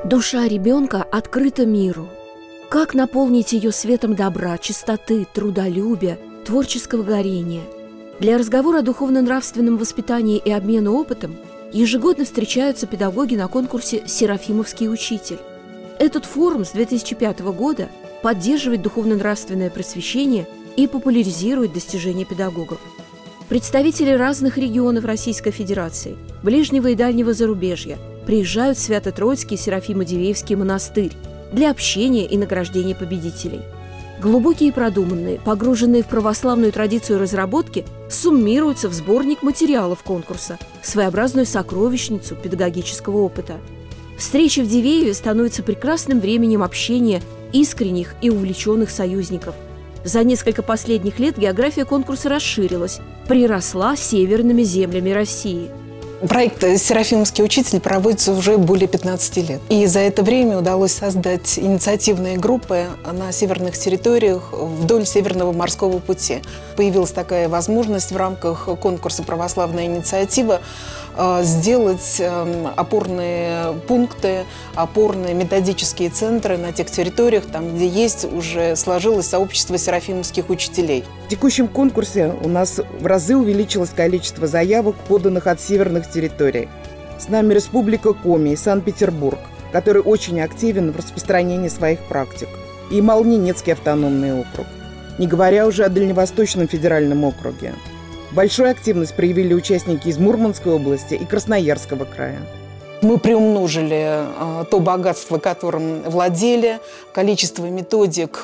Душа ребенка открыта миру. Как наполнить ее светом добра, чистоты, трудолюбия, творческого горения? Для разговора о духовно-нравственном воспитании и обмена опытом ежегодно встречаются педагоги на конкурсе «Серафимовский учитель». Этот форум с 2005 года поддерживает духовно-нравственное просвещение и популяризирует достижения педагогов. Представители разных регионов Российской Федерации, ближнего и дальнего зарубежья приезжают в Свято-Троицкий Серафимо-Дивеевский монастырь для общения и награждения победителей. Глубокие и продуманные, погруженные в православную традицию разработки, суммируются в сборник материалов конкурса, своеобразную сокровищницу педагогического опыта. Встречи в Дивееве становятся прекрасным временем общения искренних и увлеченных союзников. За несколько последних лет география конкурса расширилась, приросла северными землями России. Проект «Серафимовский учитель» проводится уже более 15 лет. И за это время удалось создать инициативные группы на северных территориях вдоль Северного морского пути. Появилась такая возможность в рамках конкурса «Православная инициатива» сделать опорные пункты, опорные методические центры на тех территориях, там, где уже сложилось сообщество серафимовских учителей. В текущем конкурсе у нас в разы увеличилось количество заявок, поданных от северных территорий. С нами Республика Коми и Санкт-Петербург, который очень активен в распространении своих практик, и Ямал-Ненецкий автономный округ, не говоря уже о Дальневосточном федеральном округе. Большую активность проявили участники из Мурманской области и Красноярского края. Мы приумножили то богатство, которым владели, количество методик,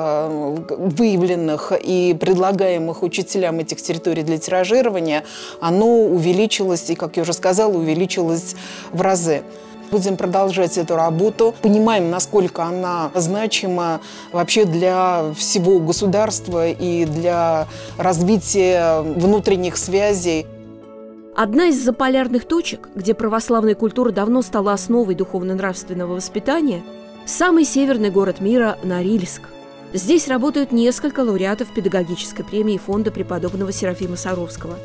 выявленных и предлагаемых учителям этих территорий для тиражирования, оно увеличилось, и, как я уже сказала, увеличилось в разы. Будем продолжать эту работу. Понимаем, насколько она значима вообще для всего государства и для развития внутренних связей. Одна из заполярных точек, где православная культура давно стала основой духовно-нравственного воспитания – самый северный город мира – Норильск. Здесь работают несколько лауреатов педагогической премии фонда преподобного Серафима Саровского.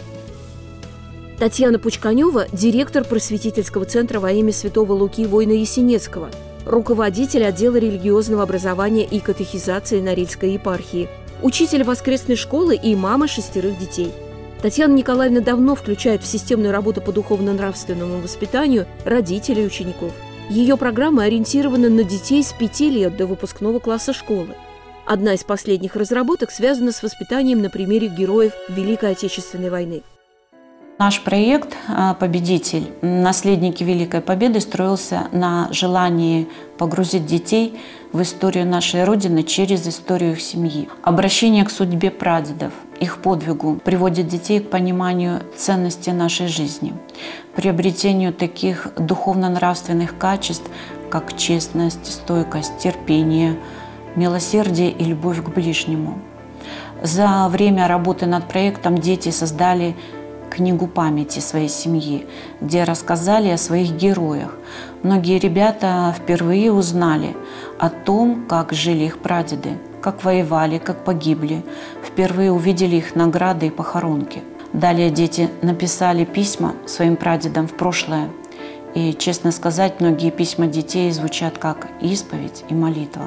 Татьяна Пучканева – директор просветительского центра во имя святого Луки Войно-Ясенецкого, руководитель отдела религиозного образования и катехизации Норильской епархии, учитель воскресной школы и мама 6 детей. Татьяна Николаевна давно включает в системную работу по духовно-нравственному воспитанию родителей и учеников. Ее программа ориентирована на детей с 5 лет до выпускного класса школы. Одна из последних разработок связана с воспитанием на примере героев Великой Отечественной войны. Наш проект «Победитель. Наследники Великой Победы» строился на желании погрузить детей в историю нашей Родины через историю их семьи. Обращение к судьбе прадедов, их подвигу приводит детей к пониманию ценности нашей жизни, приобретению таких духовно-нравственных качеств, как честность, стойкость, терпение, милосердие и любовь к ближнему. За время работы над проектом дети создали книгу памяти своей семьи, где рассказали о своих героях. Многие ребята впервые узнали о том, как жили их прадеды, как воевали, как погибли. Впервые увидели их награды и похоронки. Далее дети написали письма своим прадедам в прошлое. И, честно сказать, многие письма детей звучат как исповедь и молитва.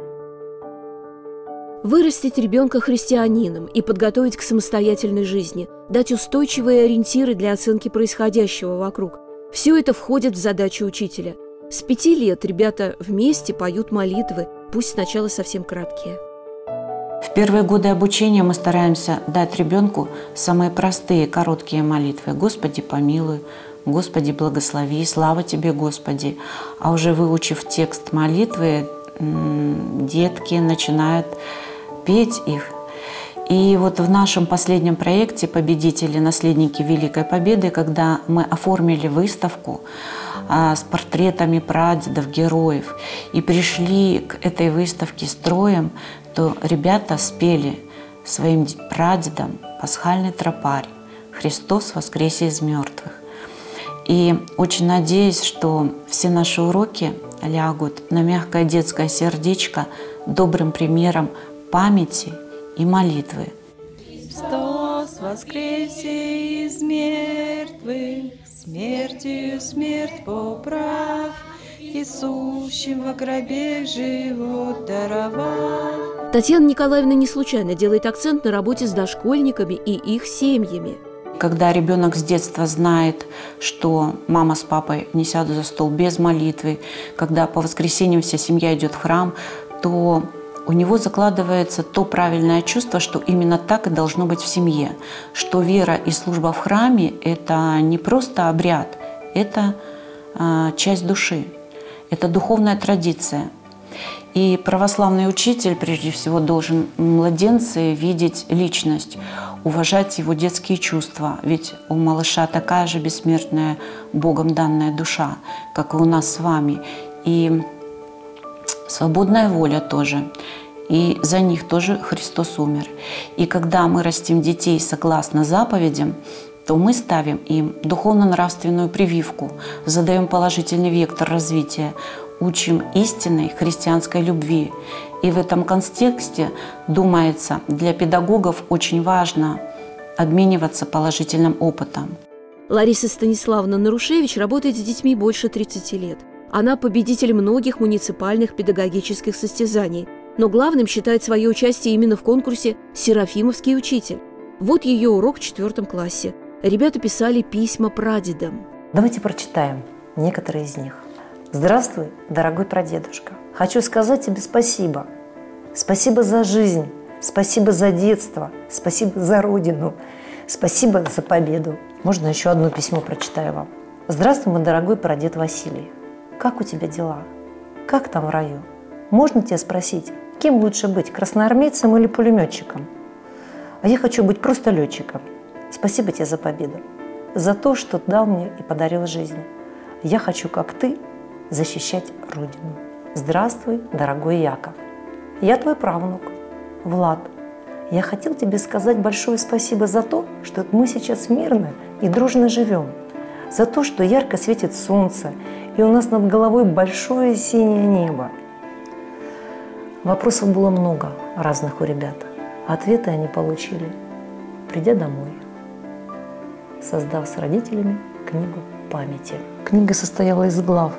Вырастить ребенка христианином и подготовить к самостоятельной жизни, дать устойчивые ориентиры для оценки происходящего вокруг – все это входит в задачу учителя. С 5 лет ребята вместе поют молитвы, пусть сначала совсем краткие. В первые годы обучения мы стараемся дать ребенку самые простые, короткие молитвы. «Господи, помилуй», «Господи, благослови», «Слава Тебе, Господи». А уже выучив текст молитвы, детки начинают петь их. И вот в нашем последнем проекте «Победители. Наследники Великой Победы», когда мы оформили выставку с портретами прадедов, героев, и пришли к этой выставке строем, то ребята спели своим прадедам пасхальный тропарь «Христос воскресе из мертвых». И очень надеюсь, что все наши уроки лягут на мягкое детское сердечко добрым примером памяти и молитвы. Христос воскресе из мертвых, смертью смерть поправ, и сущим во гробе живот даровав. Татьяна Николаевна не случайно делает акцент на работе с дошкольниками и их семьями. Когда ребенок с детства знает, что мама с папой не сядут за стол без молитвы, когда по воскресеньям вся семья идет в храм, то у него закладывается то правильное чувство, что именно так и должно быть в семье, что вера и служба в храме – это не просто обряд, это часть души, это духовная традиция. И православный учитель, прежде всего, должен в младенце видеть личность, уважать его детские чувства. Ведь у малыша такая же бессмертная, Богом данная душа, как и у нас с вами. И свободная воля тоже. И за них тоже Христос умер. И когда мы растим детей согласно заповедям, то мы ставим им духовно-нравственную прививку, задаем положительный вектор развития, учим истинной христианской любви. И в этом контексте, думается, для педагогов очень важно обмениваться положительным опытом. Лариса Станиславовна Нарушевич работает с детьми больше 30 лет. Она победитель многих муниципальных педагогических состязаний, но главным считает свое участие именно в конкурсе «Серафимовский учитель». Вот ее урок в 4 классе. Ребята писали письма прадедам. Давайте прочитаем некоторые из них. «Здравствуй, дорогой прадедушка. Хочу сказать тебе спасибо. Спасибо за жизнь, спасибо за детство, спасибо за родину, спасибо за победу». Можно еще одно письмо прочитаю вам. «Здравствуй, мой дорогой прадед Василий. Как у тебя дела? Как там в раю? Можно тебя спросить, кем лучше быть, красноармейцем или пулеметчиком? А я хочу быть просто летчиком. Спасибо тебе за победу, за то, что дал мне и подарил жизнь. Я хочу, как ты, защищать Родину. Здравствуй, дорогой Яков. Я твой правнук, Влад. Я хотел тебе сказать большое спасибо за то, что мы сейчас мирно и дружно живем, за то, что ярко светит солнце, и у нас над головой большое синее небо». Вопросов было много разных у ребят. Ответы они получили, придя домой, создав с родителями книгу памяти. Книга состояла из глав,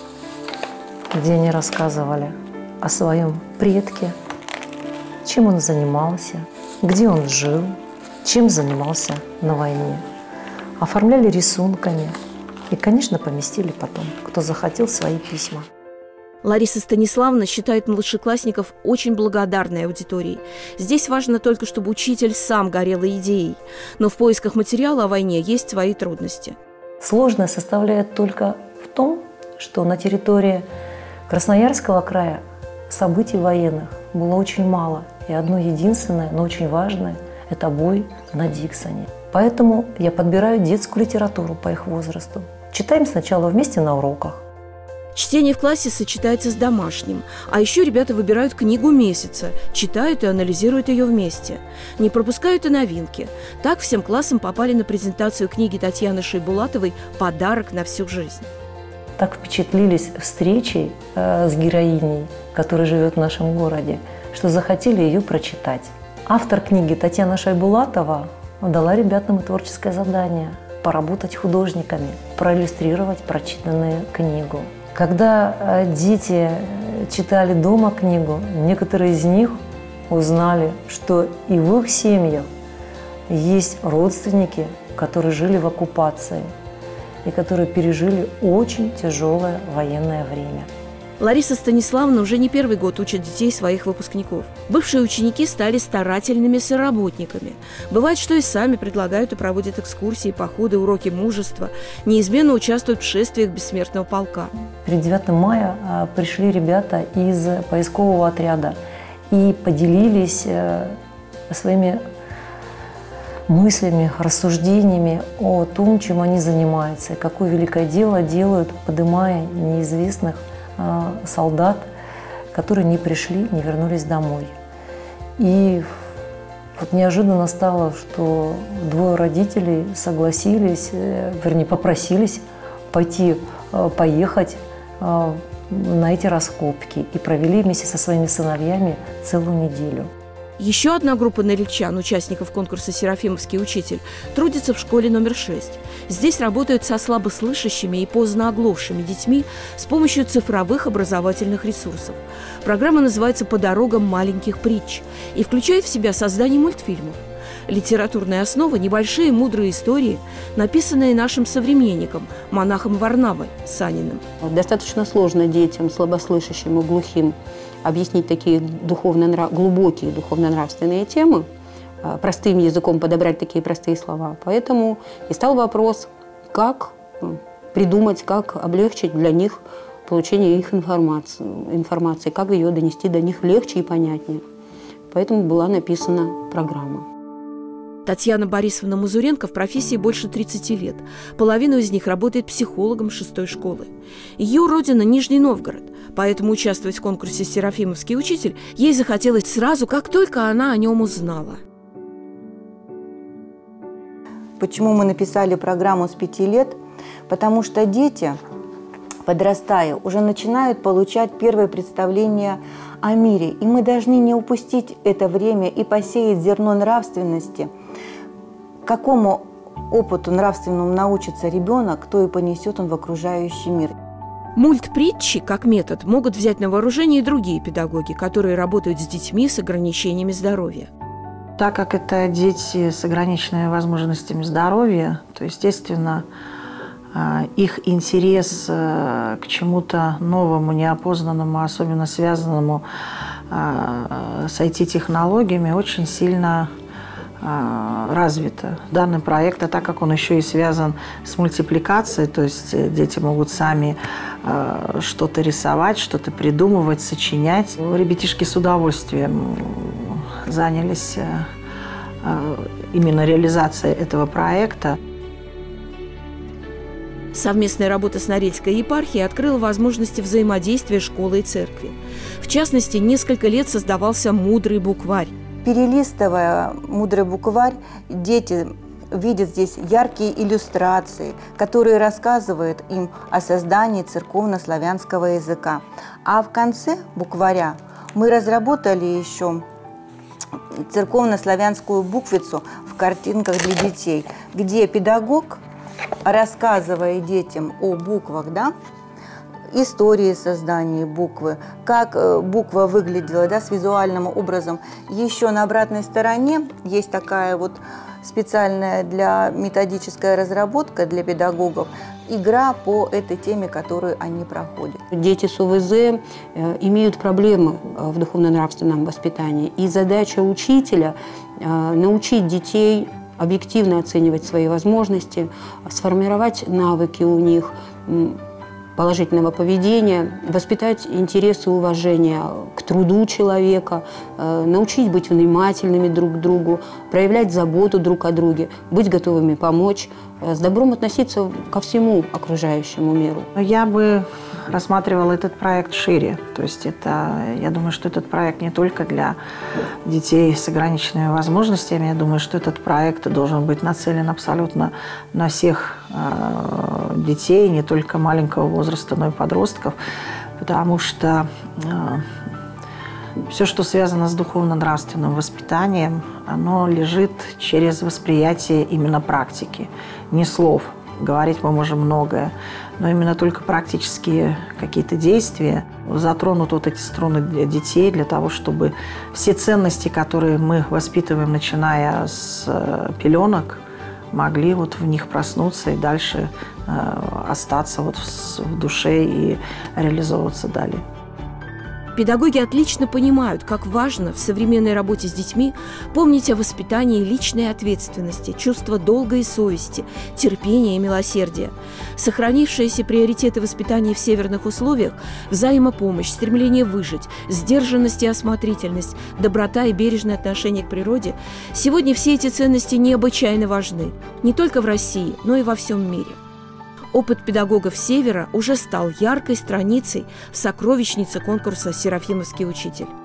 где они рассказывали о своем предке, чем он занимался, где он жил, чем занимался на войне. Оформляли рисунками и, конечно, поместили потом, кто захотел, свои письма. Лариса Станиславовна считает младшеклассников очень благодарной аудиторией. Здесь важно только, чтобы учитель сам горел идеей. Но в поисках материала о войне есть свои трудности. Сложное составляет только в том, что на территории Красноярского края событий военных было очень мало. И одно единственное, но очень важное – это бой на Диксоне. Поэтому я подбираю детскую литературу по их возрасту. Читаем сначала вместе на уроках. Чтение в классе сочетается с домашним. А еще ребята выбирают книгу месяца, читают и анализируют ее вместе. Не пропускают и новинки. Так всем классом попали на презентацию книги Татьяны Шейбулатовой «Подарок на всю жизнь». Так впечатлились встречей с героиней, которая живет в нашем городе, что захотели ее прочитать. Автор книги Татьяна Шейбулатова дала ребятам творческое задание – поработать художниками, проиллюстрировать прочитанную книгу. Когда дети читали дома книгу, некоторые из них узнали, что и в их семьях есть родственники, которые жили в оккупации и которые пережили очень тяжелое военное время. Лариса Станиславовна уже не первый год учит детей своих выпускников. Бывшие ученики стали старательными соработниками. Бывает, что и сами предлагают и проводят экскурсии, походы, уроки мужества, неизменно участвуют в шествиях бессмертного полка. Перед 9 мая пришли ребята из поискового отряда и поделились своими мыслями, рассуждениями о том, чем они занимаются, и какое великое дело делают, поднимая неизвестных солдат, которые не пришли, не вернулись домой. И вот неожиданно стало, что 2 родителей согласились, вернее, попросились поехать на эти раскопки и провели вместе со своими сыновьями целую неделю. Еще одна группа норильчан, участников конкурса «Серафимовский учитель», трудится в школе номер 6. Здесь работают со слабослышащими и поздно оглохшими детьми с помощью цифровых образовательных ресурсов. Программа называется «По дорогам маленьких притч» и включает в себя создание мультфильмов. Литературная основа – небольшие мудрые истории, написанные нашим современником, монахом Варнавой Саниным. Достаточно сложно детям, слабослышащим и глухим, объяснить такие глубокие духовно-нравственные темы, простым языком подобрать такие простые слова. Поэтому и стал вопрос, как придумать, как облегчить для них получение их информации, как ее донести до них легче и понятнее. Поэтому была написана программа. Татьяна Борисовна Мазуренко в профессии больше 30 лет. Половину из них работает психологом 6-й школы. Ее родина – Нижний Новгород, поэтому участвовать в конкурсе «Серафимовский учитель» ей захотелось сразу, как только она о нем узнала. Почему мы написали программу с 5 лет? Потому что дети, подрастая, уже начинают получать первые представления о мире. И мы должны не упустить это время и посеять зерно нравственности. Какому опыту нравственному научится ребенок, то и понесет он в окружающий мир. Мультпритчи, как метод, могут взять на вооружение и другие педагоги, которые работают с детьми с ограничениями здоровья. Так как это дети с ограниченными возможностями здоровья, то, естественно, их интерес к чему-то новому, неопознанному, особенно связанному с IT-технологиями, очень сильно развито. Данный проект, а так как он еще и связан с мультипликацией, то есть дети могут сами что-то рисовать, что-то придумывать, сочинять. Ребятишки с удовольствием занялись именно реализацией этого проекта. Совместная работа с Норильской епархией открыла возможности взаимодействия школы и церкви. В частности, несколько лет создавался «Мудрый букварь». Перелистывая «Мудрый букварь», дети видят здесь яркие иллюстрации, которые рассказывают им о создании церковно-славянского языка. А в конце букваря мы разработали еще церковно-славянскую буквицу в картинках для детей, где педагог, рассказывая детям о буквах, истории создания буквы, как буква выглядела, с визуальным образом. Еще на обратной стороне есть такая вот специальная для методическая разработка для педагогов, игра по этой теме, которую они проходят. Дети с ОВЗ имеют проблемы в духовно-нравственном воспитании, и задача учителя научить детей объективно оценивать свои возможности, сформировать навыки у них, положительного поведения, воспитать интерес и уважение к труду человека, научить быть внимательными друг к другу, проявлять заботу друг о друге, быть готовыми помочь, с добром относиться ко всему окружающему миру. Я бы рассматривала этот проект шире. То есть я думаю, что этот проект не только для детей с ограниченными возможностями. Я думаю, что этот проект должен быть нацелен абсолютно на всех детей, не только маленького возраста, но и подростков. Потому что все, что связано с духовно-нравственным воспитанием, оно лежит через восприятие именно практики, не слов. Говорить мы можем многое, но именно только практические какие-то действия затронут вот эти струны детей для того, чтобы все ценности, которые мы воспитываем, начиная с пеленок, могли вот в них проснуться и дальше остаться вот в душе и реализовываться далее. Педагоги отлично понимают, как важно в современной работе с детьми помнить о воспитании личной ответственности, чувства долга и совести, терпения и милосердия. Сохранившиеся приоритеты воспитания в северных условиях – взаимопомощь, стремление выжить, сдержанность и осмотрительность, доброта и бережное отношение к природе – сегодня все эти ценности необычайно важны не только в России, но и во всем мире. Опыт педагогов Севера уже стал яркой страницей в сокровищнице конкурса «Серафимовский учитель».